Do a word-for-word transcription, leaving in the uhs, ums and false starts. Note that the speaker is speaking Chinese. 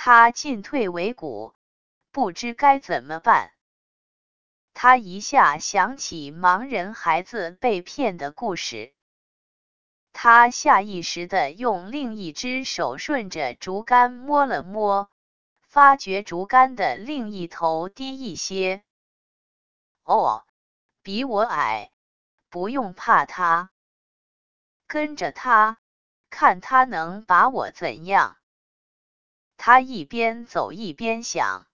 他进退维谷，不知该怎么办。他一下想起盲人孩子被骗的故事，他下意识地用另一只手顺着竹竿摸了摸，发觉竹竿的另一头低一些。哦，比我矮，不用怕他。跟着他，看他能把我怎样。他一边走一边想。